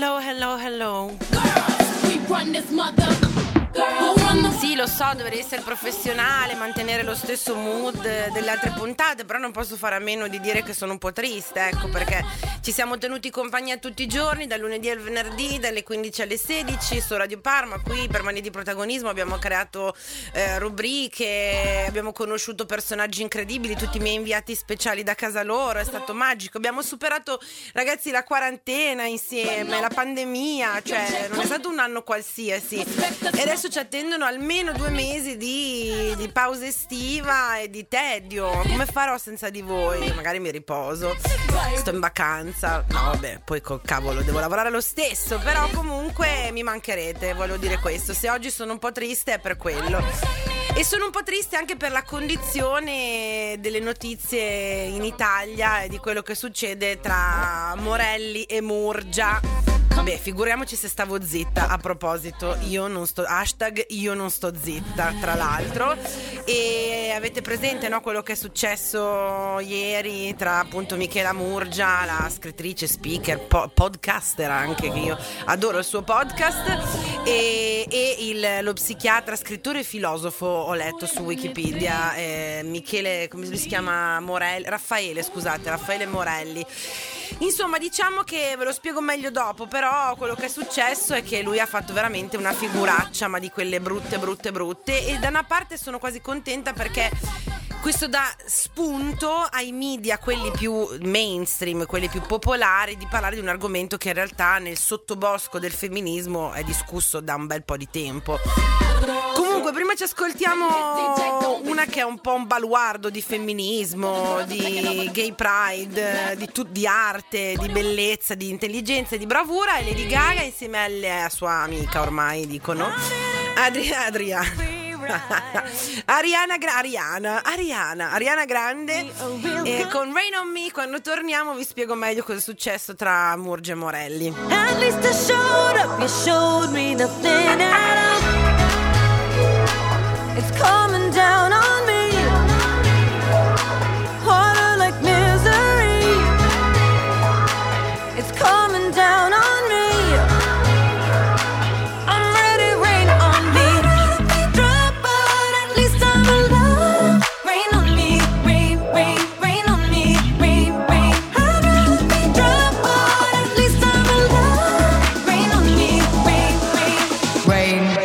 Hello. Sì, lo so, dovrei essere professionale, mantenere lo stesso mood delle altre puntate, però non posso fare a meno di dire che sono un po' triste, ecco, perché ci siamo tenuti compagnia tutti i giorni, dal lunedì al venerdì, dalle 15 alle 16 su Radio Parma. Qui per Mani di Protagonismo abbiamo creato rubriche, abbiamo conosciuto personaggi incredibili, tutti i miei inviati speciali da casa loro, è stato magico. Abbiamo superato, ragazzi, la quarantena insieme, la pandemia, cioè non è stato un anno qualsiasi, e adesso ci attendono almeno 2 mesi di pausa estiva e di tedio. Come farò senza di voi? Magari mi riposo, sto in vacanza. No, vabbè, poi col cavolo devo lavorare lo stesso, però comunque mi mancherete, voglio dire questo. Se oggi sono un po' triste è per quello. E sono un po' triste anche per la condizione delle notizie in Italia e di quello che succede tra Morelli e Murgia. Beh, figuriamoci se stavo zitta. A proposito, io non sto zitta, tra l'altro. E avete presente, no, quello che è successo ieri tra appunto Michela Murgia, la scrittrice, speaker, podcaster anche, che io adoro il suo podcast, e lo psichiatra, scrittore e filosofo, ho letto su Wikipedia, Michele, come si chiama? Raffaele Morelli. Insomma, diciamo che ve lo spiego meglio dopo, però quello che è successo è che lui ha fatto veramente una figuraccia, ma di quelle brutte, e da una parte sono quasi contenta perché questo dà spunto ai media, quelli più mainstream, quelli più popolari, di parlare di un argomento che in realtà nel sottobosco del femminismo è discusso da un bel po' di tempo. Comunque, prima ci ascoltiamo una che è un po' un baluardo di femminismo, di gay pride, di arte, di bellezza, di intelligenza e di bravura, è Lady Gaga insieme alla sua amica, ormai dicono, Ariana Grande, con Rain on Me. Quando torniamo vi spiego meglio cosa è successo tra Murgia e Morelli. At least I showed up, you showed me nothing at all. It's coming down on me, harder like misery. It's coming down on me. I'm ready, rain on me. Drop, but at least I'm alive. Rain on me, rain on me, rain. I'd rather be drop, but at least I'm alive. Rain on me, rain on me.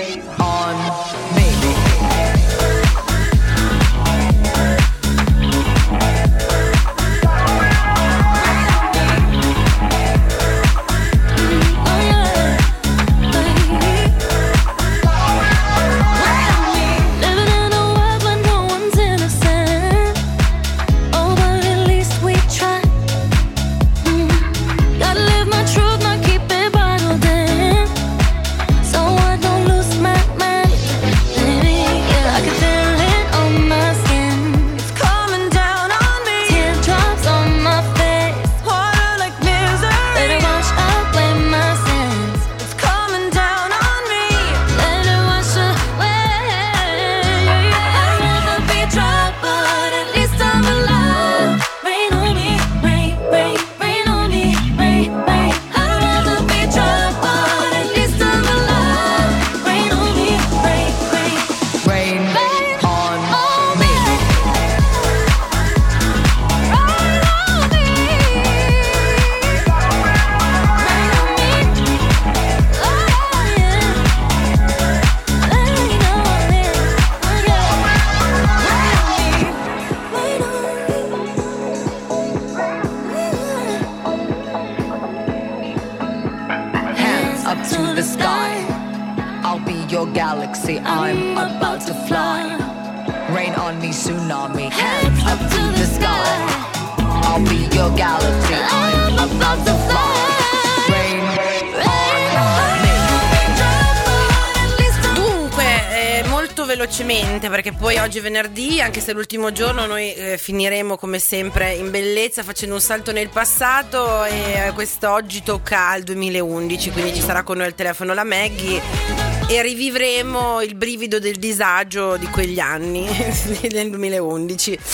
galaxy, I'm about to fly. Rain on me, tsunami, hands up to the sky. I'll be your galaxy, I'm about to fly. Rain on me. Dunque, molto velocemente, perché poi oggi è venerdì, anche se è l'ultimo giorno, noi finiremo come sempre in bellezza facendo un salto nel passato, e quest'oggi tocca al 2011, quindi ci sarà con noi al telefono la Maggie e rivivremo il brivido del disagio di quegli anni del 2011.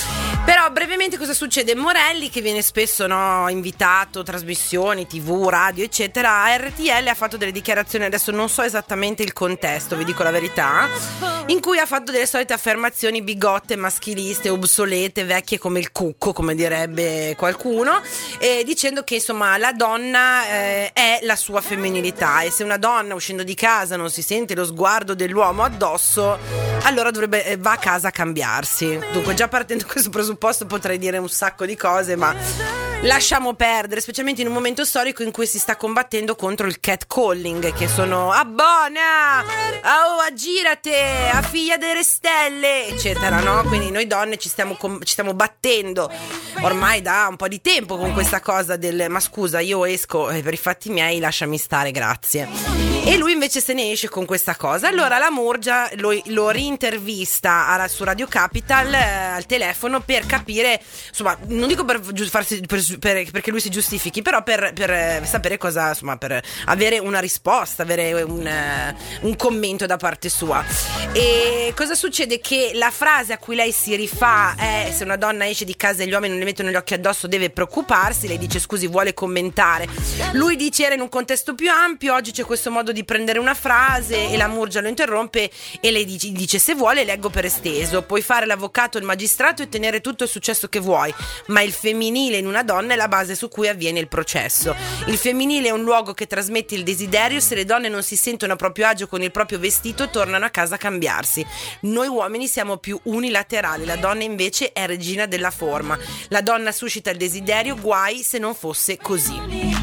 Però brevemente cosa succede? Morelli, che viene spesso invitato, trasmissioni, TV, radio eccetera, a RTL ha fatto delle dichiarazioni, adesso non so esattamente il contesto, vi dico la verità, in cui ha fatto delle solite affermazioni bigotte, maschiliste, obsolete, vecchie come il cucco, come direbbe qualcuno, dicendo che insomma la donna è la sua femminilità, e se una donna uscendo di casa non si sente lo sguardo dell'uomo addosso, allora va a casa a cambiarsi. Dunque, già partendo da questo presupposto potrei dire un sacco di cose, ma lasciamo perdere, specialmente in un momento storico in cui si sta combattendo contro il catcalling, che sono abbona, aggirate, a figlia delle stelle, eccetera, no? Quindi noi donne ci stiamo battendo ormai da un po' di tempo con questa cosa del ma scusa, io esco per i fatti miei, lasciami stare, grazie. E lui invece se ne esce con questa cosa. Allora la Murgia lo rintervista su Radio Capital al telefono per capire, insomma, non dico perché lui si giustifichi, però per sapere cosa, insomma, per avere una risposta, avere un commento da parte sua. E cosa succede? Che la frase a cui lei si rifà è: se una donna esce di casa e gli uomini non le mettono gli occhi addosso deve preoccuparsi. Lei dice scusi, vuole commentare. Lui dice era in un contesto più ampio, oggi c'è questo modo di prendere una frase, e la Murgia lo interrompe e lei dice se vuole leggo per esteso, puoi fare l'avvocato, il magistrato e tenere tutto il successo che vuoi, ma il femminile in una donna è la base su cui avviene il processo. Il femminile è un luogo che trasmette il desiderio, se le donne non si sentono a proprio agio con il proprio vestito tornano a casa a cambiarsi. Noi uomini siamo più unilaterali, la donna invece è regina della forma, la donna suscita il desiderio, guai se non fosse così.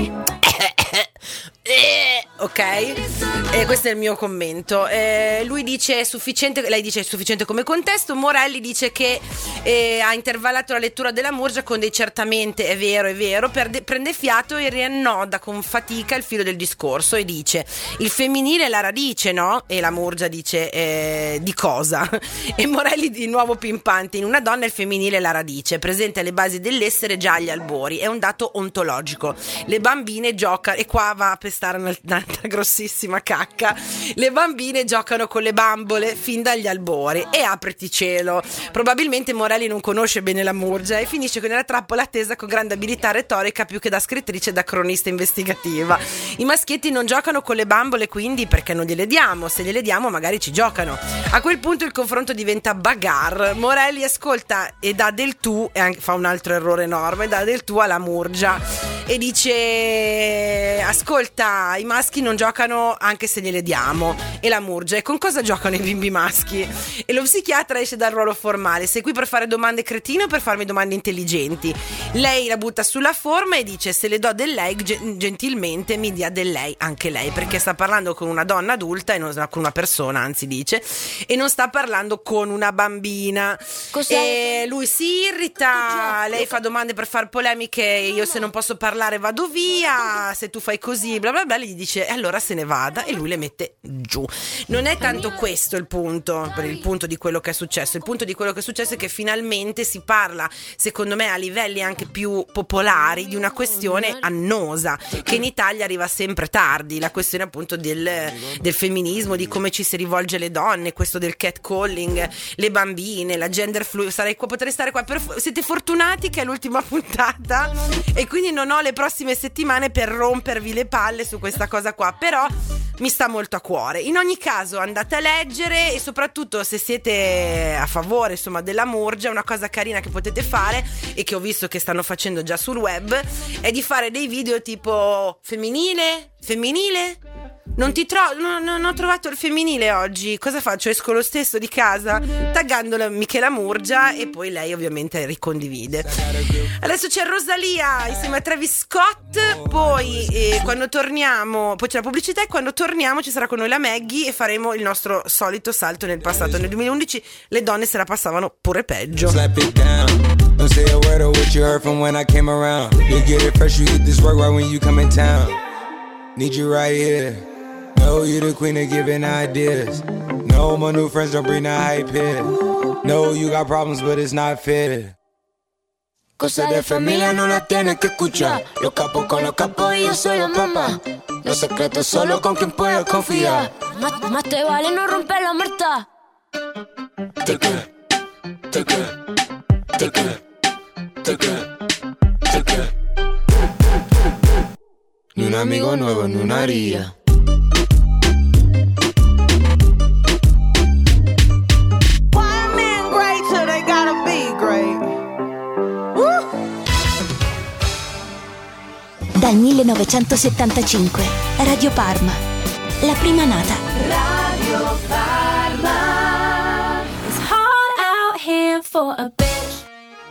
Ok, questo è il mio commento. Lui dice è sufficiente, lei dice è sufficiente come contesto. Morelli dice che ha intervallato la lettura della Murgia con dei certamente è vero, prende fiato e riannoda con fatica il filo del discorso e dice il femminile è la radice, no? E la Murgia dice di cosa? E Morelli di nuovo pimpante: in una donna il femminile è la radice, presente alle basi dell'essere già agli albori, è un dato ontologico. Le bambine giocano, e qua va a pestare una grossissima cacca, le bambine giocano con le bambole fin dagli albori, e apriti cielo. Probabilmente Morelli non conosce bene la Murgia e finisce con una trappola attesa con grande abilità retorica più che da scrittrice e da cronista investigativa. I maschietti non giocano con le bambole, quindi perché non gliele diamo? Se gliele diamo magari ci giocano. A quel punto il confronto diventa bagarre. Morelli ascolta e dà del tu, e anche fa un altro errore enorme, dà del tu alla Murgia e dice ascolta, i maschi non giocano anche se gliele diamo. E la Murgia: e con cosa giocano i bimbi maschi? E lo psichiatra esce dal ruolo formale: sei qui per fare domande cretine o per farmi domande intelligenti? Lei la butta sulla forma e dice se le do del lei gentilmente mi dia del lei anche lei, perché sta parlando con una donna adulta e non con una persona, anzi dice, e non sta parlando con una bambina. E lui si irrita, lei fa domande per far polemiche, io se non posso parlare vado via, se tu fai così bla bla bla, gli dice allora se ne vada, e lui le mette giù. Non è tanto questo il punto, per il punto di quello che è successo. Il punto di quello che è successo è che finalmente si parla, secondo me a livelli anche più popolari, di una questione annosa che in Italia arriva sempre tardi, la questione appunto del femminismo, di come ci si rivolge alle donne, questo del catcalling, le bambine, la gender fluid. Potrei stare qua siete fortunati che è l'ultima puntata e quindi non ho le prossime settimane per rompervi le palle su questa cosa qua, però mi sta molto a cuore. In ogni caso andate a leggere, e soprattutto se siete a favore insomma della Murgia, una cosa carina che potete fare e che ho visto che stanno facendo già sul web è di fare dei video tipo femminile? Non ho trovato il femminile oggi, cosa faccio? Esco lo stesso di casa taggando Michela Murgia e poi lei ovviamente ricondivide. Adesso c'è Rosalia insieme a Travis Scott, poi quando torniamo, poi c'è la pubblicità e quando torniamo ci sarà con noi la Maggie e faremo il nostro solito salto nel passato. Nel 2011 le donne se la passavano pure peggio. Don't say a word of what you heard from when I came around. You get it fresh, you get this work right when you come in town. Need you right here. No, you the queen of giving ideas. No, my new friends don't bring the hype here. No, you got problems, but it's not fair. Cosas de familia no las tienes que escuchar. Los capos con los capos y yo soy la mamá. Los secretos solo con quien puedes confiar. Más te vale no romper la muerta. Take it. un amigo nuevo en una haría. Dal 1975, Radio Parma, la prima nata. Radio Parma. It's hard out here for a bitch.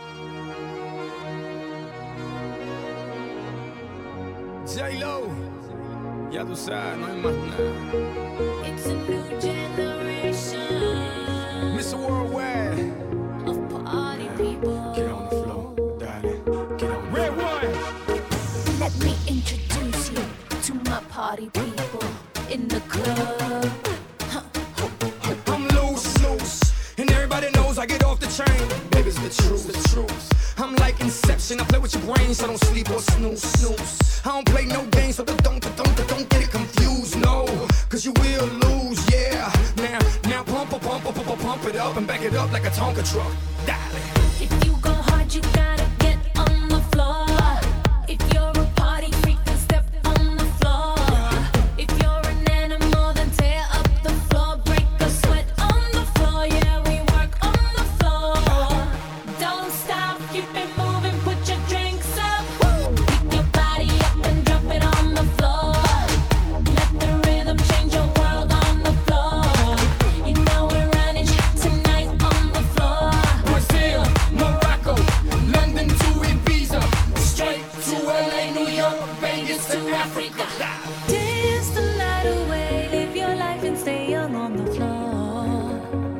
J-Lo, ya tú sabes, no hay más nada. It's a new generation. Mr. Worldwide. Of party people. Get on the floor, darling. Get on the Red one. Let me introduce you to my party people in the club. I'm loose, and everybody knows I get off the train. Baby's the truth. I'm like Inception, I play with your brain, so don't sleep or snooze. I don't play no games, so don't get it confused, no, cause you will lose, yeah. Now pump it up and back it up like a Tonka truck, darling. If you go hard, you gotta get on the floor. If you're a party freak, then step on the floor. If you're an animal, then tear up the floor. Break a sweat on the floor, yeah, we work on the floor. Don't stop, keep it moving, put your drinks up. Pick your body up and drop it on the floor. Let the rhythm change your world on the floor. You know we're running tonight on the floor. Brazil, Morocco, London to Ibiza, straight to LA, New York, Vegas to Africa. Dance the night away, live your life and stay young on the floor.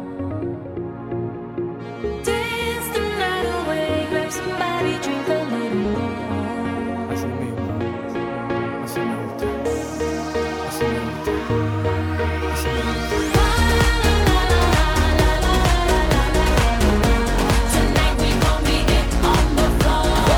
Dance the night away, grab somebody, drink a little more. Tonight we gon' be it on the floor.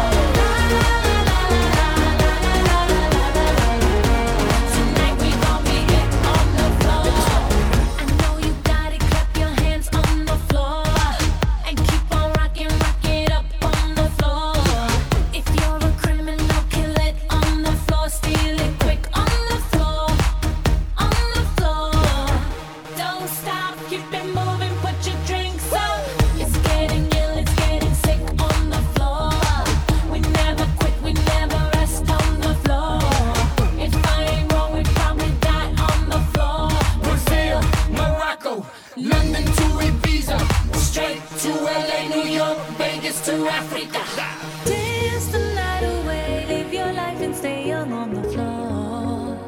Tonight we gon' be it on the floor. I know you got it, clap your hands on the floor. And keep on rocking, rock it up on the floor. If you're a criminal, kill it on the floor. Steal it quick on the floor. On the floor. Don't stop, keep it moving, put your drinks up. It's getting ill, it's getting sick on the floor. We never quit, we never rest on the floor. If I ain't wrong, we probably die on the floor. Brazil, Morocco, London to Ibiza, straight to LA, New York, Vegas to Africa. Dance the night away, live your life and stay young on the floor.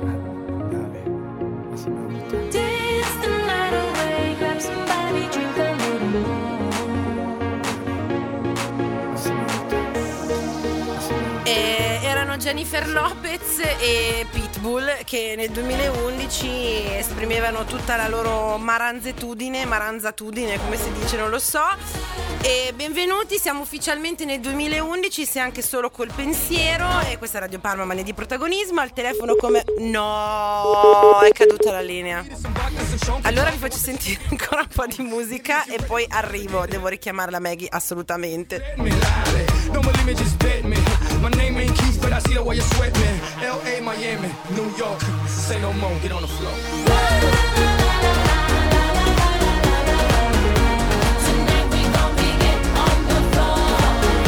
Dance the night away, grab somebody, drink a little more. Erano Jennifer Lopez e Pitbull che nel 2011 esprimevano tutta la loro maranzatudine, come si dice, non lo so. E benvenuti, siamo ufficialmente nel 2011, se anche solo col pensiero. E questa è Radio Parma, mania di protagonismo. Al telefono come... No, è caduta la linea. Allora vi faccio sentire ancora un po' di musica e poi arrivo, devo richiamare la Maggie assolutamente. Don't believe me, just bet me. My name ain't Keith, but I see the way you sweat me. LA, Miami, New York, say no more, get on the floor. Tonight we gon' be it on the floor.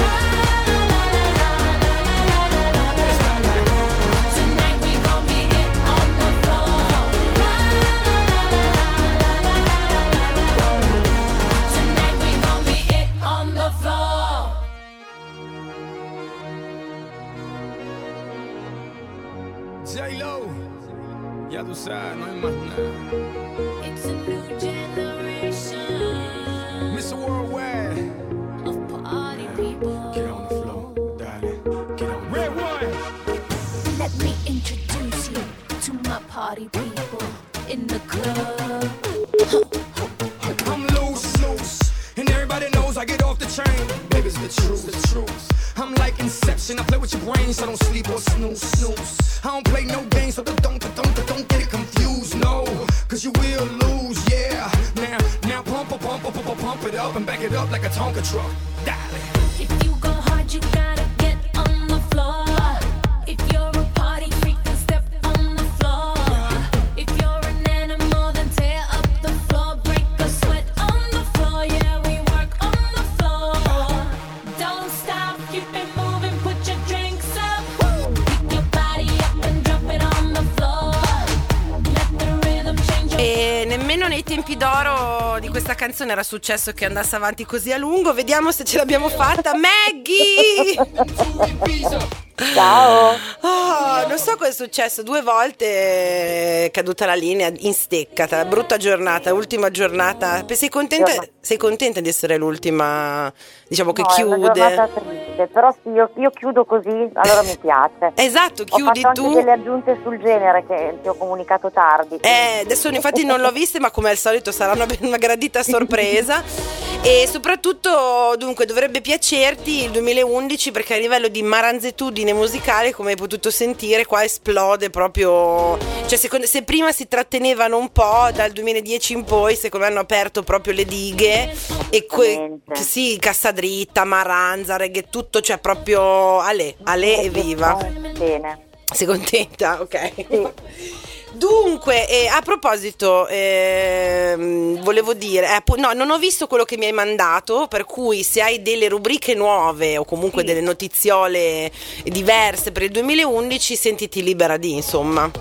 Tonight we gon' be it on the floor. Tonight we gon' be it on the floor. J-Lo, ya tú sabes, no hay más nada. It's a new generation Mr. Worldwide. of party people. Get on the floor, darling. Get on the Red one. Let me introduce you to my party people in the club. I'm loose, and everybody knows I get off the train. Baby's the truth. I'm like Inception, I play with your brain, so don't sleep or snooze. I don't play no games, so don't get it confused, no, cause you will lose, yeah. Now pump it up and back it up like a Tonka truck, darling. If you go hard, you gotta get on the floor. If you're a party freak, then almeno nei tempi d'oro di questa canzone era successo che andasse avanti così a lungo. Vediamo se ce l'abbiamo fatta. Maggie! Ciao. Oh, non so cosa è successo, 2 volte è caduta la linea in steccata, brutta giornata, ultima giornata. Sei contenta di essere l'ultima, diciamo, che No, è una chiude? giornata triste, però sì, io chiudo così, allora mi piace. Esatto, Ho chiudi fatto tu. anche delle aggiunte sul genere che ti ho comunicato tardi. Adesso infatti non l'ho viste, ma come al solito sarà una gradita sorpresa. E soprattutto, dunque, dovrebbe piacerti il 2011, perché a livello di maranzetudine musicale, come hai potuto sentire, qua esplode proprio. Cioè, se prima si trattenevano un po', dal 2010 in poi, secondo me hanno aperto proprio le dighe. E sì, cassa dritta, maranza, reggae, tutto, cioè proprio ale evviva. Bene. Sei contenta? Ok. Sì. Dunque, a proposito, volevo dire, no, non ho visto quello che mi hai mandato, per cui se hai delle rubriche nuove o comunque delle notiziole diverse per il 2011, sentiti libera di, insomma.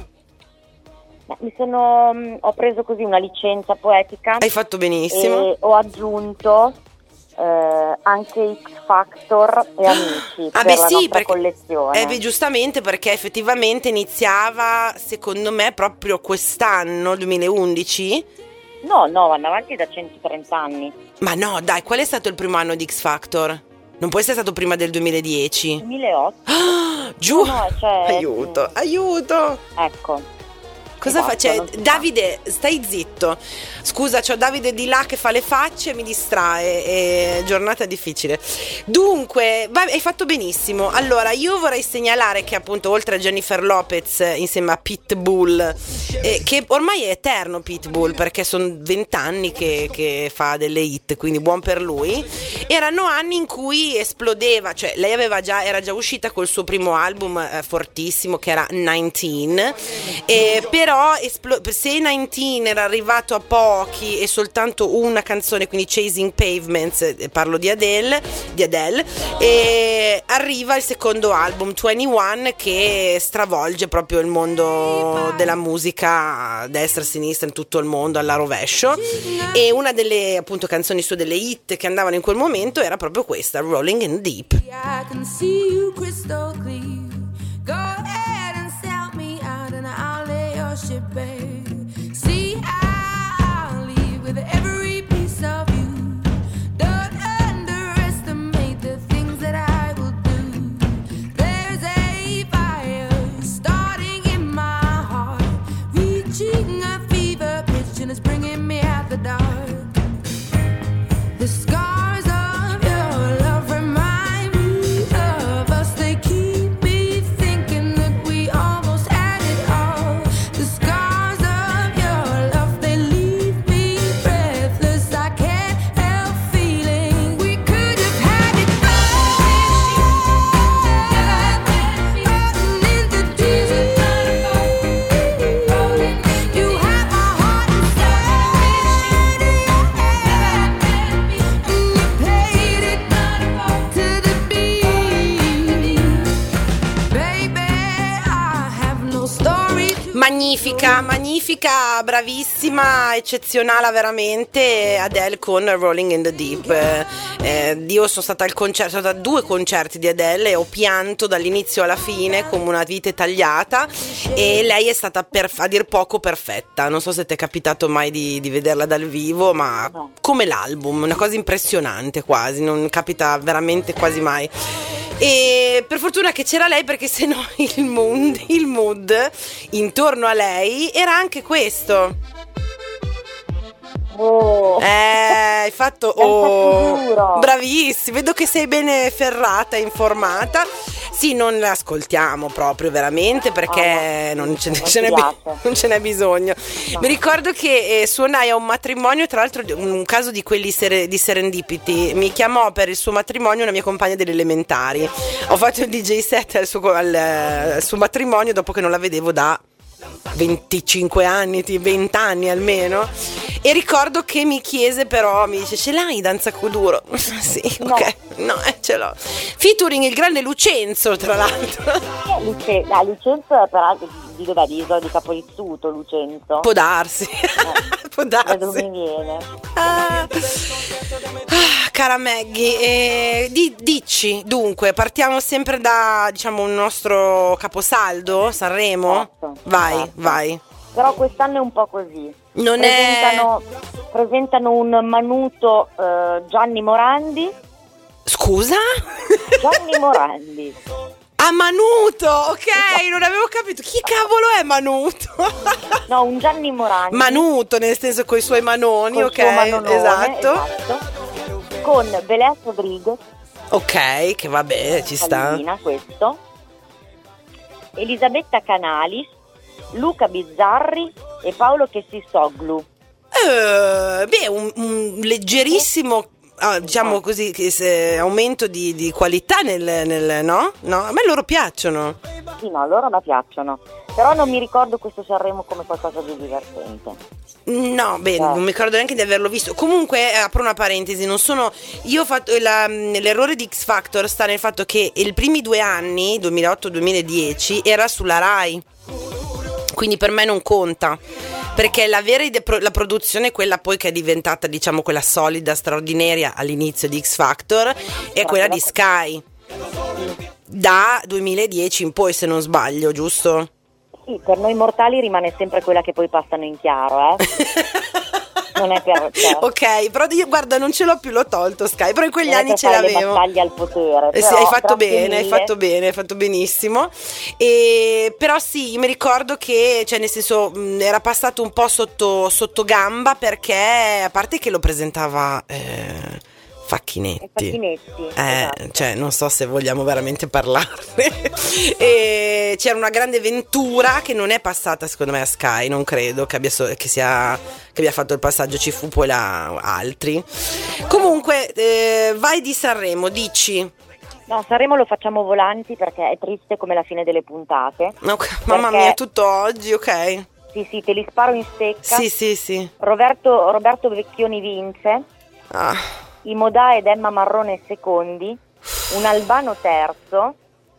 Ho preso così una licenza poetica. Hai fatto benissimo. E ho aggiunto anche X Factor e Amici per la nostra collezione. Giustamente, perché effettivamente iniziava, secondo me, proprio quest'anno, 2011. No, vanno avanti da 130 anni. Ma no, dai, qual è stato il primo anno di X Factor? Non può essere stato prima del 2010? 2008. Giù! No, cioè, Aiuto! Ecco. Cosa Esatto, faccio? non si Davide, stai zitto. Scusa, c'ho Davide di là che fa le facce e mi distrae. È giornata difficile. Dunque, hai fatto benissimo. Allora, io vorrei segnalare che appunto, oltre a Jennifer Lopez insieme a Pitbull, che ormai è eterno Pitbull, perché sono 20 anni che fa delle hit, quindi buon per lui. Erano anni in cui esplodeva, cioè lei era già uscita col suo primo album fortissimo, che era 19, però se 19 era arrivato a pochi e soltanto una canzone, quindi Chasing Pavements, parlo di Adele, e arriva il secondo album 21, che stravolge proprio il mondo della musica a destra, a sinistra, in tutto il mondo, alla rovescio. E una delle appunto canzoni sue, delle hit che andavano in quel momento, era proprio questa, Rolling in the Deep. I can see you crystal clear. Go ahead and sell me out and I'll lay your ship bare. See, I'll leave with every piece of you. Don't underestimate the things that I will do. There's a fire starting in my heart, reaching a fever pitch and it's bringing me out the dark. The scars of your love remind me of us. They keep me thinking that we almost had it all. The scars of your love, they leave me breathless. I can't help feeling we could have had it all. In the deep, you have my heart inside. And you played it to the beat. Baby, I have no story to Magnifica, bravissima, eccezionale veramente Adele con Rolling in the Deep. Io sono stata al concerto, sono stata a 2 concerti di Adele e ho pianto dall'inizio alla fine come una vite tagliata, e lei è stata a dir poco perfetta. Non so se ti è capitato mai di vederla dal vivo, ma come l'album, una cosa impressionante, quasi non capita veramente quasi mai. E per fortuna che c'era lei, perché sennò il mood intorno a lei era anche questo. Hai fatto duro. bravissimo, vedo che sei bene ferrata e informata. Sì, non l'ascoltiamo proprio veramente, perché non ce n'è bisogno. No. Mi ricordo che suonai a un matrimonio, tra l'altro un caso di quelli di Serendipity. Mi chiamò per il suo matrimonio una mia compagna delle elementari. Ho fatto il DJ set al suo matrimonio dopo che non la vedevo da 25 anni, 20 anni almeno, E ricordo che mi chiese però, mi dice, ce l'hai Danza Kuduro? Sì, No. ok, no, ce l'ho. Featuring il grande Lucenzo, tra l'altro. Lucenzo peraltro di dov'è? Di Isola di Caporizzuto, Lucenzo. Può darsi. Può Da dove darsi. mi viene? Cara Maggie, dici, dunque, partiamo sempre da, diciamo, un nostro caposaldo, Sanremo? Certo, Vai, certo. vai. Però quest'anno è un po' così. Non Presentano un Manuto Gianni Morandi. Scusa? Gianni Morandi. Ah, Manuto, ok, non avevo capito. Chi cavolo è Manuto? No, un Gianni Morandi. Manuto, nel senso coi suoi manoni, col ok, suo manonone, esatto. Con Belén Rodriguez. Ok, che vabbè, ci sta. Palmina, questo. Elisabetta Canalis, Luca Bizzarri e Paolo Chessisoglu. Un leggerissimo, diciamo così, aumento di qualità nel no? No, a me loro piacciono. Sì, no, loro mi piacciono. Però non mi ricordo questo Sanremo come qualcosa di divertente. No, bene, non mi ricordo neanche di averlo visto. Comunque, apro una parentesi, io ho fatto l'errore di X Factor sta nel fatto che i primi 2 anni, 2008-2010, era sulla Rai. Quindi per me non conta, perché la produzione, quella poi che è diventata, diciamo, quella solida, straordinaria all'inizio di X Factor, è quella di Sky da 2010 in poi, se non sbaglio, giusto? Sì, per noi mortali rimane sempre quella che poi passano in chiaro, Non è per... Ok, però io, guarda, non ce l'ho più, l'ho tolto Sky, però in quegli non è anni per ce fare l'avevo. le battaglie al potere. Sì, Però, hai fatto grazie bene, hai mille. fatto bene, hai fatto benissimo. Però sì, io mi ricordo che, cioè, nel senso, era passato un po' sotto gamba, perché a parte che lo presentava Facchinetti. Esatto. Cioè, non so se vogliamo veramente parlarne. E c'era una grande Ventura che non è passata, secondo me, a Sky, non credo che abbia fatto il passaggio, ci fu poi altri. Comunque, vai di Sanremo, dici. No, Sanremo lo facciamo volanti perché è triste come la fine delle puntate. Mamma mia, tutto oggi, ok. Sì, te li sparo in stecca. Sì. Roberto Vecchioni vince. Imodà ed Emma Marrone secondi, un Albano terzo,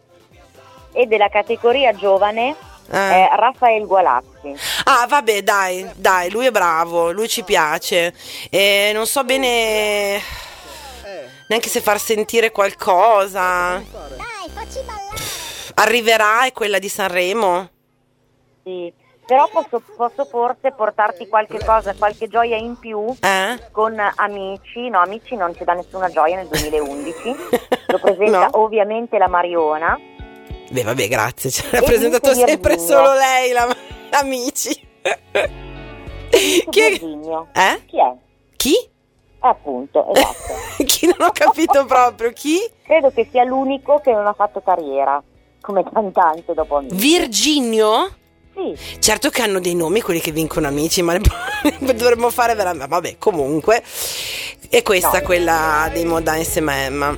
e della categoria giovane Raffaele Gualazzi. Ah, vabbè, dai, lui è bravo, lui ci piace. Non so bene neanche se far sentire qualcosa. Dai, facci ballare. Arriverà, è quella di Sanremo? Sì. Però posso forse portarti qualche cosa, qualche gioia in più con Amici. No, Amici non ci dà nessuna gioia nel 2011. Lo presenta ovviamente la Mariona. Beh, vabbè, grazie. L'ha presentato sempre solo lei, Amici. Chi è? Chi è? Chi? Appunto, esatto. Chi, non ho capito proprio, chi? Credo che sia l'unico che non ha fatto carriera come cantante dopo Amici. Virginio? Sì. Certo che hanno dei nomi quelli che vincono Amici, ma dovremmo fare veramente. Vabbè, comunque. E questa è quella dei Modà insieme a Emma.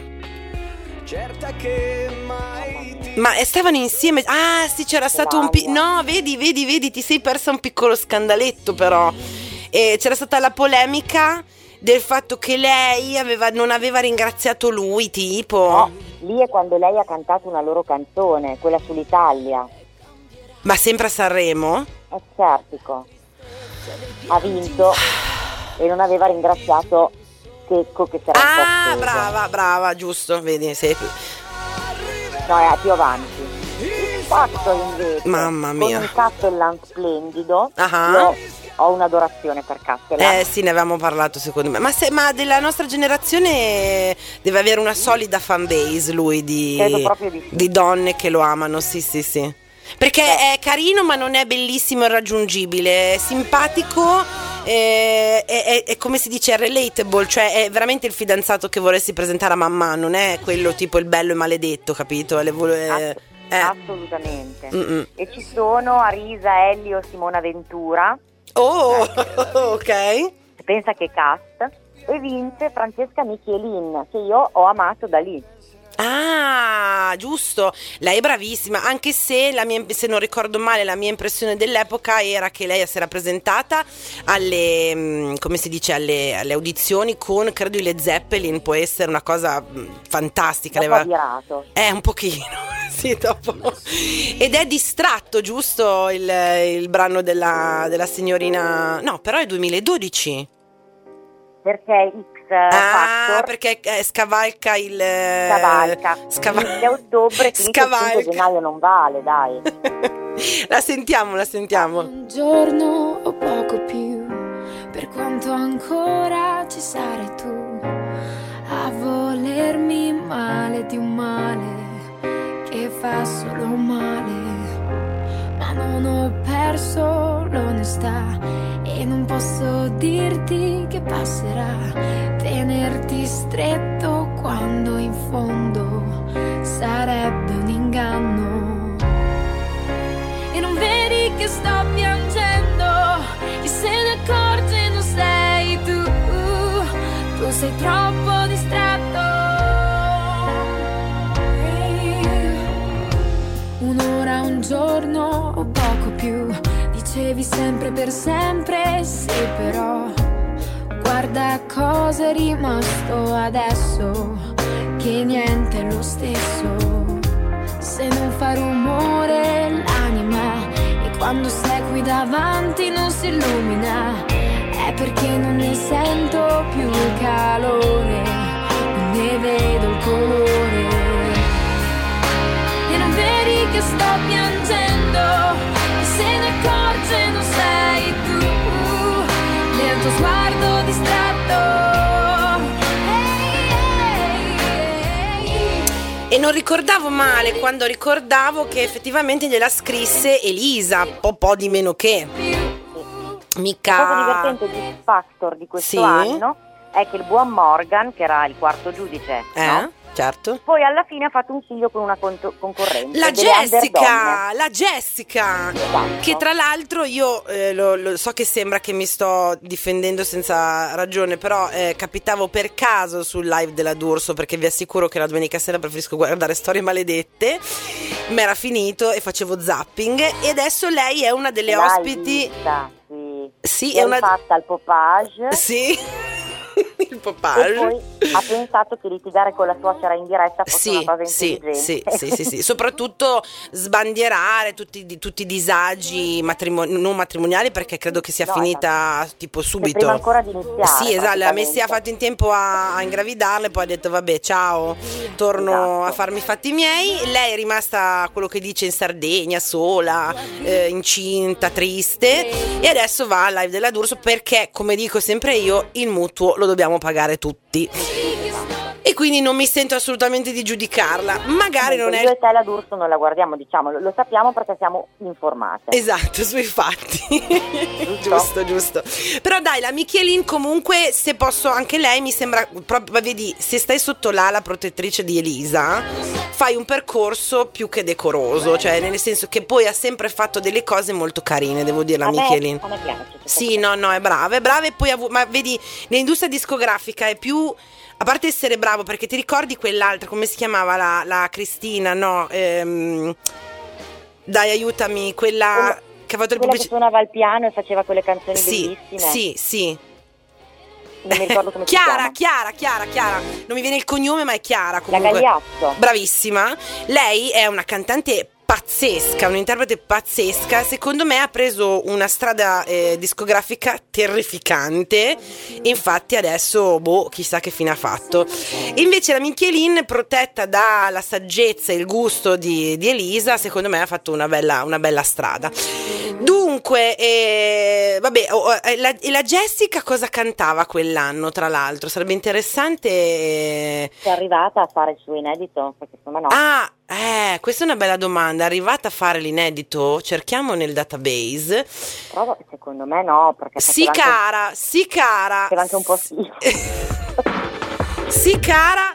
Ma stavano insieme. Ah, sì, c'era stato no, vedi, ti sei persa un piccolo scandaletto, però. C'era stata la polemica del fatto che lei non aveva ringraziato lui, tipo. No, lì è quando lei ha cantato una loro canzone, quella sull'Italia. Ma sempre a Sanremo? Certico. Ha vinto e non aveva ringraziato Checco che si era brava, giusto, vedi, sei più. No, è più avanti. Il Factor invece, mamma mia, con un Castellan splendido. Io ho un'adorazione per Castellan. Sì, ne avevamo parlato, secondo me. Ma della nostra generazione deve avere una solida fan base lui Credo proprio di sì. di donne che lo amano, sì. Perché è carino, ma non è bellissimo e raggiungibile, è simpatico, è come si dice, è relatable, cioè è veramente il fidanzato che vorresti presentare a mamma, non è quello tipo il bello e maledetto, capito? Assolutamente. E ci sono Arisa, Elio, Simona Ventura. Oh, ok. Pensa che cast. E vince Francesca Michelin, che io ho amato da lì. Ah, giusto, lei è bravissima, anche se se non ricordo male la mia impressione dell'epoca era che lei si era presentata alle, come si dice, alle audizioni con, credo, i Led Zeppelin, può essere una cosa fantastica. Un po' virato. Un pochino, sì, dopo. Ed è Distratto, giusto, il brano della signorina, no, però è 2012. Perché Factor, perché scavalca inizia ottobre, quindi il 5 gennaio non vale, dai. La sentiamo. Un giorno o poco più, per quanto ancora ci sarai tu a volermi male di un male che fa solo male, ma non ho perso l'onestà e non posso dirti che passerà. Tenerti stretto quando in fondo sarebbe un inganno. E non vedi che sto piangendo, chi se ne accorge non sei tu sei troppo distratto. Un'ora, un giorno o poco più, dicevi sempre per sempre, sì però guarda cosa è rimasto adesso, che niente è lo stesso. Se non fa rumore l'anima e quando sei qui davanti non si illumina, è perché non ne sento più il calore, non ne vedo il colore. E non vedi che sto piangendo, e se ne accorge non sei tu, nel tuo sguardo distratto. E non ricordavo male quando ricordavo che effettivamente gliela scrisse Elisa, po' di meno che. Mica. La cosa divertente di X Factor di questo anno è che il buon Morgan, che era il quarto giudice, no? Certo. Poi alla fine ha fatto un figlio con una concorrente, la Jessica, esatto. Che tra l'altro io lo so che sembra che mi sto difendendo senza ragione, però capitavo per caso sul live della D'Urso, perché vi assicuro che la domenica sera preferisco guardare storie maledette. Mi era finito e facevo zapping, e adesso lei è una delle ospiti. Sì, è una fatta al Popage. Sì. Il Popage. E poi ha pensato che litigare con la suocera in diretta fosse una cosa intelligente. Sì. Soprattutto sbandierare tutti i disagi non matrimoniali, perché credo che sia finita tipo subito. Prima ancora di iniziare. Sì, esatto, la Messi ha fatto in tempo a ingravidarle, poi ha detto vabbè, ciao, torno a farmi i fatti miei. Lei è rimasta, quello che dice, in Sardegna, sola, incinta, triste, e adesso va al live della D'Urso perché, come dico sempre io, il mutuo lo dobbiamo pagare tutti, e quindi non mi sento assolutamente di giudicarla. Magari non è. Io e te la D'Urso non la guardiamo, diciamo, lo sappiamo perché siamo informate. Esatto, sui fatti. Giusto. Però dai, la Michelin comunque, se posso, anche lei mi sembra proprio, vedi, se stai sotto l'ala protettrice di Elisa, fai un percorso più che decoroso, cioè nel senso che poi ha sempre fatto delle cose molto carine, devo dire, la Michelin. A me piace. Sì, no, è brava, e poi ma vedi, nell'industria discografica è più, a parte essere bravo, perché ti ricordi quell'altra, come si chiamava la Cristina, no? Dai, aiutami, quella che ha fatto le pubblicità, che suonava il piano e faceva quelle canzoni bellissime. Sì. Non mi ricordo come Chiara, si chiama. Chiara. Non mi viene il cognome, ma è Chiara comunque. La Gagliazzo. Bravissima. Lei è una cantante pazzesca, un'interprete pazzesca. Secondo me ha preso una strada discografica terrificante. Infatti adesso chissà che fine ha fatto. Invece la Michelin, protetta dalla saggezza e il gusto di Elisa, secondo me ha fatto una bella strada. Dunque la Jessica cosa cantava quell'anno, tra l'altro? Sarebbe interessante. È arrivata a fare il suo inedito? Perché secondo me no. Questa è una bella domanda. È arrivata a fare l'inedito? Cerchiamo nel database. Però secondo me no, perché sì cara. Faceva anche un po' sì. Sì cara,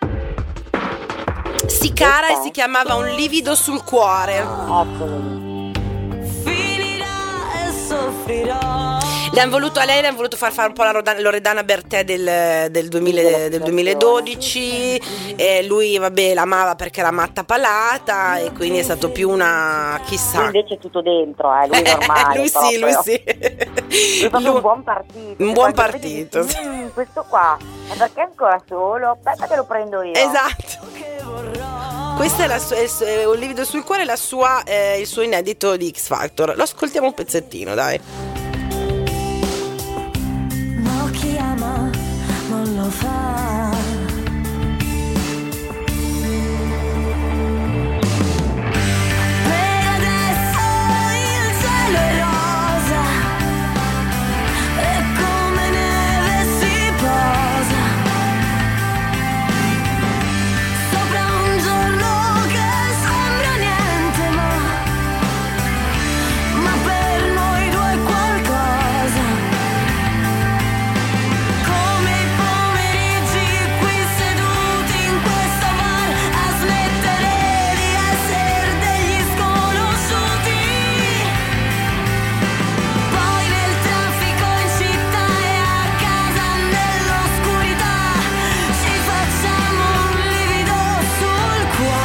e si chiamava Un livido sul cuore. A lei le hanno voluto fare un po' la Loredana Bertè del 2012, e lui vabbè l'amava perché era matta palata, e quindi è stato più una chissà. Lui invece è tutto dentro, lui è normale. lui sì. Lui è proprio un buon partito. Un buon partito. Dici, questo qua, ma perché è ancora solo? Aspetta che lo prendo io. Esatto. Questo è un livido sul cuore, il suo inedito di X Factor. Lo ascoltiamo un pezzettino, dai. Ma chi ama non lo fa. Per adesso il cielo è rosa e come neve si posa sopra un giorno che sembra niente, ma per noi due è qualcosa. Come i pomeriggi qui seduti in questo bar a smettere di essere degli sconosciuti. Poi nel traffico in città e a casa nell'oscurità ci facciamo un livido sul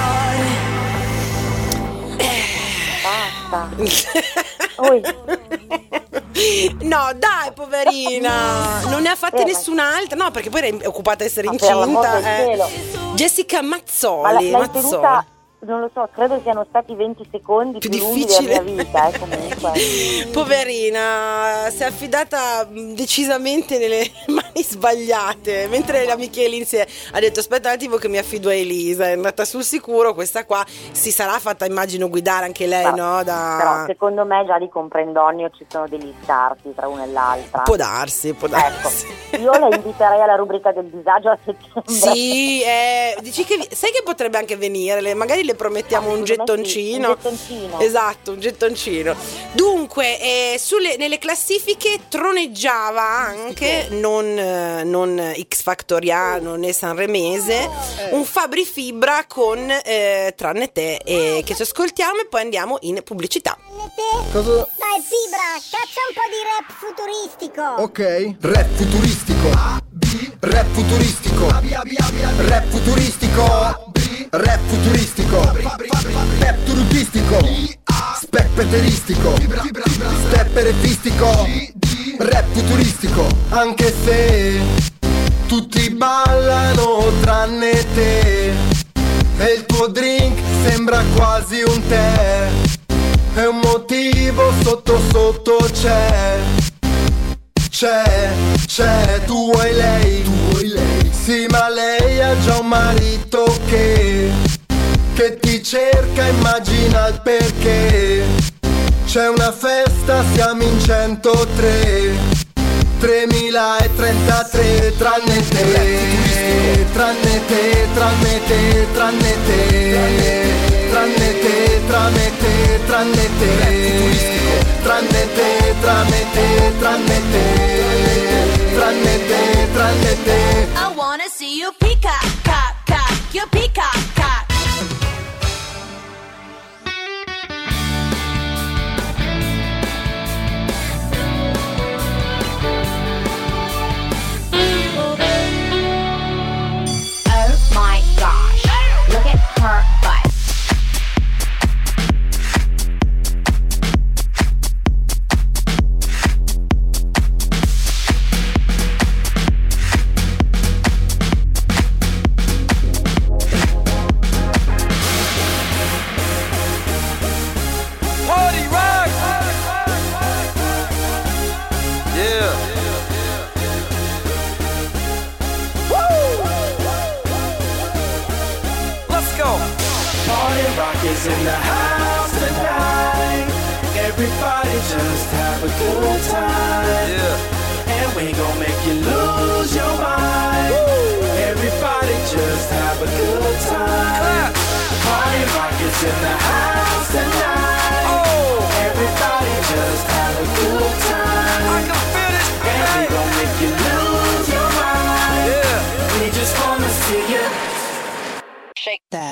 cuore. Basta. No, dai, poverina, non ne ha fatte nessun'altra. No, perché poi era occupata a essere Ma per l'amor incinta. del cielo. Jessica Ma Mazzoli. l'hai tenuta, non lo so, credo siano stati 20 secondi Più più lunghi difficile. della mia vita, comunque. Poverina, si è affidata decisamente nelle mani sbagliate. Mentre la Michelin ha detto aspetta un attimo che mi affido a Elisa, è andata sul sicuro. Questa qua si sarà fatta, immagino, guidare anche lei, no? Però secondo me già di comprendonio ci sono degli scarti tra una e l'altra. Può darsi. Ecco, io la inviterei alla rubrica del disagio a settembre. Sì, dici che sai che potrebbe anche venire, magari le promettiamo un gettoncino. Un gettoncino. Esatto, un gettoncino. Dunque, nelle classifiche troneggiava anche non X Factoriano né sanremese, un Fabri Fibra con Tranne te, che ci ascoltiamo e poi andiamo in pubblicità. Cosa? Dai Fibra, caccia un po' di rap futuristico. Ok. Rap futuristico. Rap futuristico. Rap futuristico. Rap futuristico. Step turupistico. Speppeteristico. Stepperefistico. Rap futuristico. Anche se tutti ballano tranne te e il tuo drink sembra quasi un tè, e un motivo sotto sotto c'è, tu vuoi lei, sì ma lei ha già un marito che ti cerca, immagina il perché, c'è una festa, siamo in 103, 3033, tranne te, tranne te, tranne te, tranne te, tranne te, tranne te, tranne te, tranne te, tranne te, tranne te, tranne te, tranne te. I wanna see you peacock, cock, cock, your peacock, cock. Oh my gosh, look at her butt. Party rock! Yeah. Let's go. Party rock is in the house tonight. Everybody just have a good time. Yeah. And we gon' make you lose your mind. Everybody just have a good time. Clap. Party rock is in the house tonight. Oh. Everybody just have a good time. I can feel this And we tonight. gon' make you lose your mind. Yeah. We just wanna see you Shake that.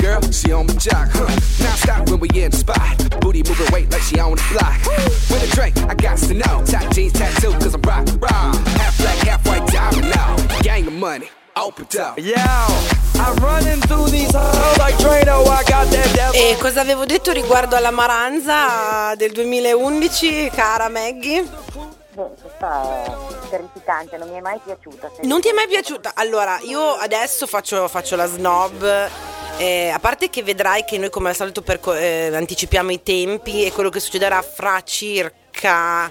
girl, she on my jock, huh? Now stop when we in the spot. Booty moving weight like she on the block. With a drink, I got to know. Tight jeans tattoo, cause I'm rock and roll. Half black, half white diamond now. Gang of money, open up. Yo, I'm running through these halls like Drano, I got that devil. E cosa avevo detto riguardo alla Maranza del 2011, cara Maggie? Questa è terrificante, non mi è mai piaciuta. Non ti è mai piaciuta? Allora, io adesso faccio la snob. A parte che vedrai che noi come al solito anticipiamo i tempi e quello che succederà fra circa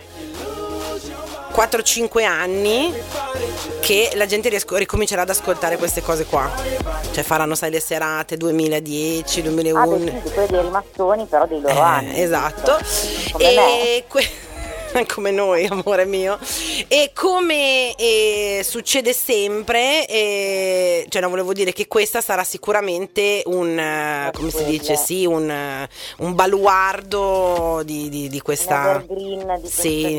4-5 anni, che la gente ricomincerà ad ascoltare queste cose qua. Cioè faranno, sai, le serate 2010, 2001. Sì, quelli dei rimastoni, però dei loro anni. Esatto. Come me. Come noi, amore mio. E come succede sempre, cioè no, volevo dire che questa sarà sicuramente un come si dice, sì, un baluardo di questa. Sì.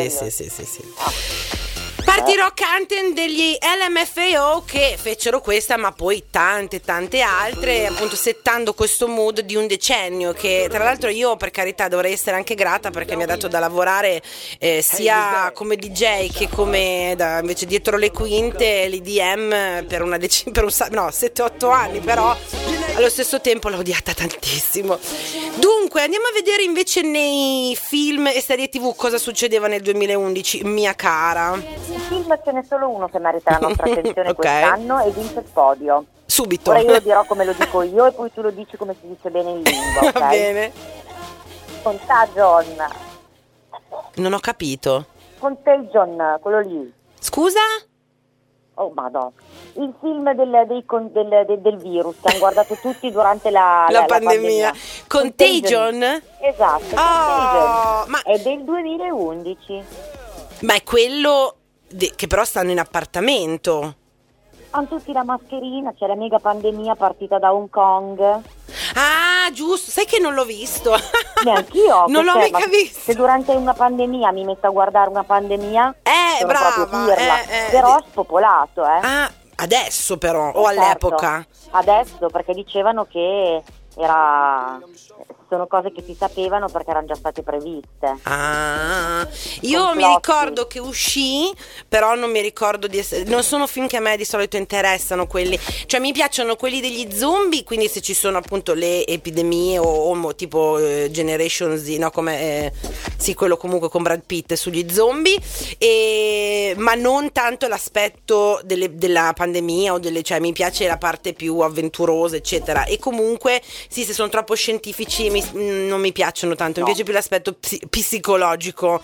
Party Rock Anthem degli LMFAO, che fecero questa ma poi tante altre, appunto settando questo mood di un decennio, che tra l'altro io per carità dovrei essere anche grata, perché mi ha dato da lavorare sia come DJ che come invece dietro le quinte l'EDM per 7-8 anni, però allo stesso tempo l'ho odiata tantissimo. Dunque andiamo a vedere invece nei film e serie TV cosa succedeva nel 2011, mia cara. Il film ce n'è solo uno che merita la nostra attenzione quest'anno e vince il podio. Subito. Ora io lo dirò come lo dico io e poi tu lo dici come si dice bene in lingua, ok? Va bene. Contagion. Non ho capito. Contagion, quello lì. Scusa? Oh madonna. Il film del virus che hanno guardato tutti durante la pandemia. Contagion? Esatto, Contagion. Ma è del 2011. Ma è quello che però stanno in appartamento. Hanno tutti la mascherina, c'è la mega pandemia partita da Hong Kong. Ah, giusto, sai che non l'ho visto. Neanch'io. Non l'ho mica visto. Se durante una pandemia mi metto a guardare una pandemia, sono brava, proprio pirla. Però è spopolato, Ah, adesso però, o all'epoca? Adesso, perché dicevano che sono cose che si sapevano perché erano già state previste. Io mi ricordo che uscì, però non mi ricordo non sono film che a me di solito interessano quelli, cioè mi piacciono quelli degli zombie, quindi se ci sono appunto le epidemie o tipo Generation Z, no, come sì, quello comunque con Brad Pitt sugli zombie, ma non tanto l'aspetto della pandemia cioè mi piace la parte più avventurosa eccetera, e comunque sì, se sono troppo scientifici non mi piacciono tanto, mi piace più l'aspetto psicologico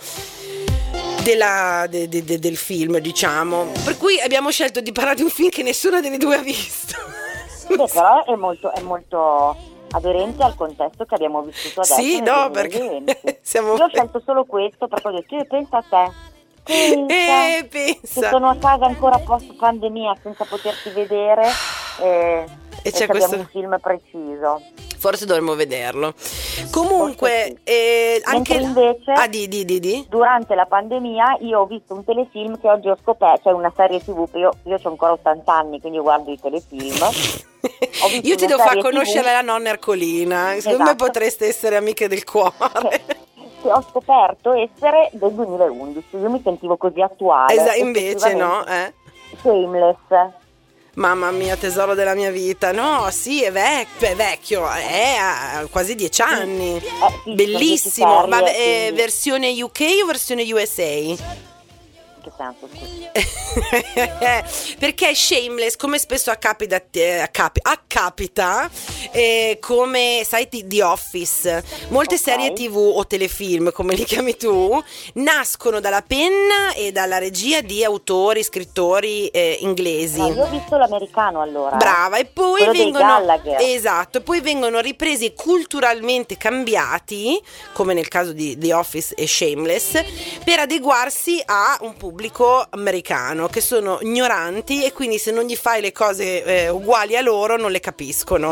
del film, diciamo. Per cui abbiamo scelto di parlare di un film che nessuna delle due ha visto. Però è molto aderente al contesto che abbiamo vissuto adesso. Sì, no, perché io ho scelto solo questo perché ho detto, pensa a te. Pensa. Che sono a casa ancora post pandemia senza poterti vedere e c'è questo un film preciso. Forse dovremmo vederlo. Comunque anche invece di durante la pandemia io ho visto un telefilm che oggi ho scoperto, cioè una serie TV, io ho ancora 80 anni, quindi io guardo i telefilm. Io ti devo far conoscere la nonna Ercolina, secondo me potreste essere amiche del cuore. Che ho scoperto essere del 2011, io mi sentivo così attuale. Invece no, Shameless. Mamma mia, tesoro della mia vita. No, sì, è vecchio, ha quasi 10 anni. Sì, bellissimo. Ma quindi versione UK o versione USA? Che senso? Perché Shameless, come spesso accapita come sai The Office, molte serie TV o telefilm come li chiami tu nascono dalla penna e dalla regia di autori, scrittori inglesi. Io ho visto l'americano allora. Brava, e poi poi vengono ripresi culturalmente cambiati, come nel caso di The Office e Shameless, per adeguarsi a un pubblico americano che sono ignoranti e quindi se non gli fai le cose uguali a loro non le capiscono. Però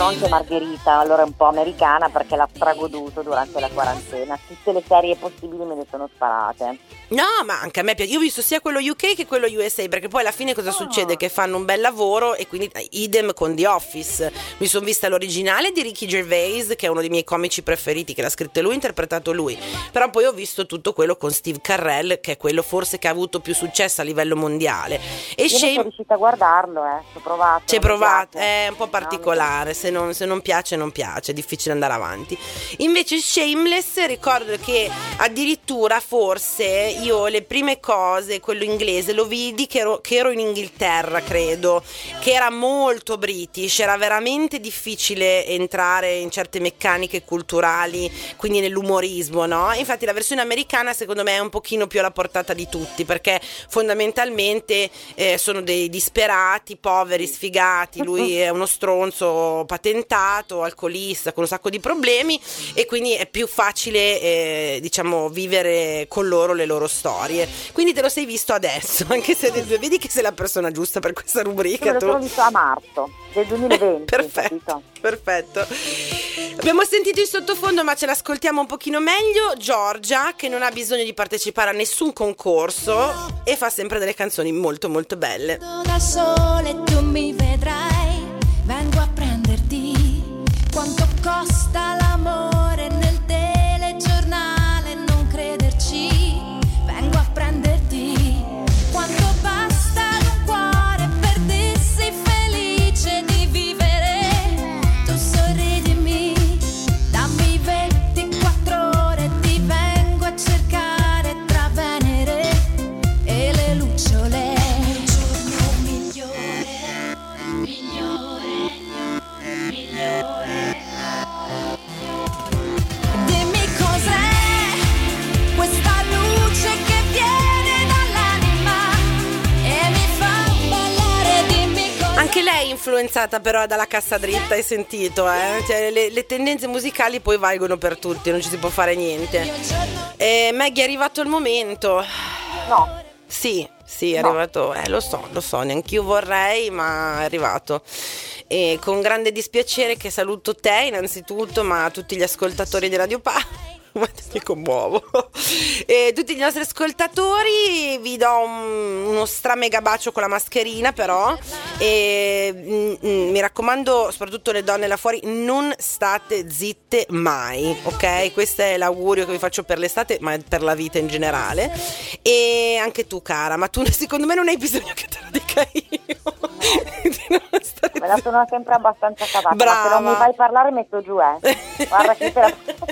anche Margherita, allora è un po' americana perché l'ha stragoduto durante la quarantena. Tutte le serie possibili me le sono sparate. No, ma anche a me piace. Io ho visto sia quello UK che quello USA, perché poi alla fine cosa succede? Che fanno un bel lavoro, e quindi idem con The Office. Mi sono vista l'originale di Ricky Gervais, che è uno dei miei comici preferiti, che l'ha scritto lui, interpretato lui. Però poi ho visto tutto quello con Steve Carell, che è quello forse che ha avuto più successo a livello mondiale. E Io non sono riuscita a guardarlo, ci ho provato. Ci hai provato, è un po' particolare, se non piace non piace, è difficile andare avanti. Invece Shameless, ricordo che addirittura forse io le prime cose, quello inglese, lo vidi che ero in Inghilterra, credo, che era molto british, era veramente difficile entrare in certe meccaniche culturali, quindi nell'umorismo, no? Infatti la versione americana secondo me è un pochino più alla portata di tutti, perché fondamentalmente sono dei disperati, poveri, sfigati, lui è uno stronzo patentato, alcolista, con un sacco di problemi, e quindi è più facile diciamo vivere con loro le loro storie. Quindi te lo sei visto adesso, anche se vedi che sei la persona giusta per questa rubrica. Lo sono visto a marzo del 2020. Perfetto. Abbiamo sentito in sottofondo, ma ce l'ascoltiamo un pochino meglio, Giorgia, che non ha bisogno di partecipare a nessun concorso e fa sempre delle canzoni molto molto belle. Da sole tu mi vedrai, vengo a prenderti. Quanto costa l'amore nel telegiornale, non crederci, vengo a prenderti. Quanto basta un cuore per dirsi felice di vivere. Tu sorridimi, dammi 24 ore, ti vengo a cercare tra Venere e le lucciole. Un giorno migliore, migliore, migliore. Dimmi cos'è questa luce che viene dall'anima e mi fa ballare. Dimmi cos'è. Anche lei è influenzata però dalla cassa dritta, hai sentito, eh? Cioè, le tendenze musicali poi valgono per tutti, non ci si può fare niente. Maggie, è arrivato il momento. No. Sì, è arrivato, lo so, neanch'io vorrei, ma è arrivato. E con grande dispiacere che saluto te innanzitutto, ma tutti gli ascoltatori di Radio Parma. Mi commuovo. E tutti i nostri ascoltatori vi do uno mega bacio con la mascherina, però, e mi raccomando, soprattutto le donne là fuori, non state zitte mai, ok? Questo è l'augurio che vi faccio per l'estate, ma per la vita in generale. E anche tu, cara, ma tu secondo me non hai bisogno che te lo dica io. Me la sono sempre abbastanza cavata. Brava. Ma se non mi fai parlare metto giù, Guarda che te la...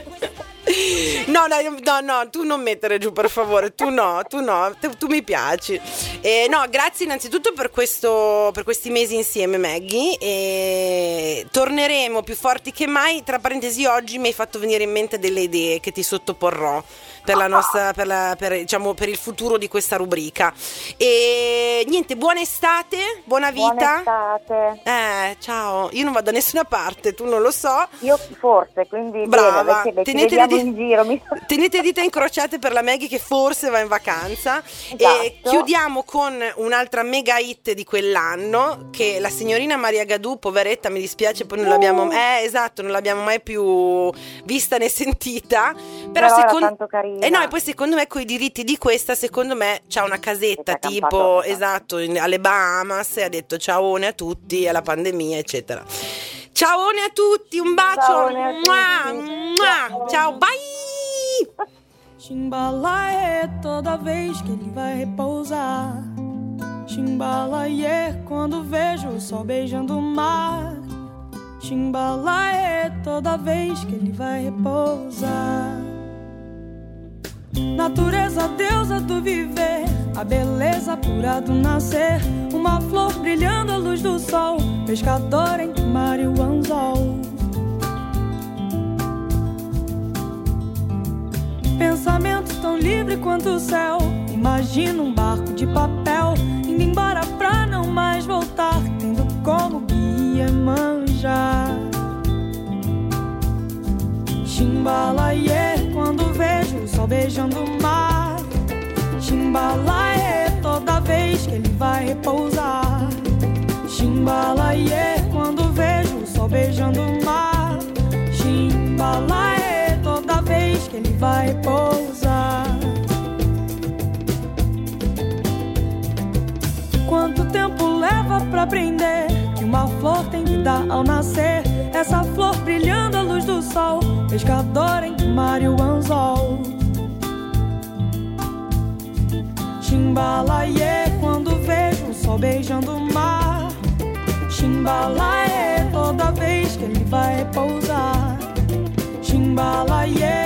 No, tu non mettere giù, per favore, tu mi piaci. No, grazie innanzitutto per questi mesi insieme, Maggie, e torneremo più forti che mai. Tra parentesi, oggi mi hai fatto venire in mente delle idee che ti sottoporrò per la nostra, diciamo, per il futuro di questa rubrica. E niente, buona estate, buona vita. Buona estate. Ciao, io non vado da nessuna parte, tu non lo so. Io forse, quindi brava. Bene, vediamo in giro. Tenete dita incrociate per la Maggie che forse va in vacanza. Esatto. E chiudiamo con un'altra mega hit di quell'anno, che la signorina Maria Gadù, poveretta, mi dispiace, poi non l'abbiamo non l'abbiamo mai più vista né sentita, però era tanto carina. No, e poi secondo me coi diritti di questa, secondo me c'ha una casetta tipo campato. esatto, alle Bahamas, e ha detto ciaone a tutti, alla pandemia, eccetera. Ciaone a tutti, un bacio. Ciao, bye. Chimbalaê toda vez que ele vai repousar. Chimbalaê quando vejo o sol beijando o mar. Chimbalaê toda vez que ele vai repousar. Natureza, deusa do viver, a beleza pura do nascer. Uma flor brilhando à luz do sol, pescador entre o mar e o anzol. Pensamento tão livre quanto o céu. Imagina um barco de papel indo embora pra não mais voltar, tendo como guia manjar. Chimbalaê quando vejo o sol beijando o mar. Chimbalaê toda vez que ele vai repousar. Chimbalaê quando vejo o sol sol beijando o mar. Chimbalaê, toda vez que ele vai pousar. Quanto tempo leva pra aprender que uma flor tem vida ao nascer? Essa flor brilhando à luz do sol, pescador entre o mar e o anzol. Chimbalaê, quando vejo o sol beijando o mar. Chimbalaê, toda vez que ele vai pousar. Chimbalaê.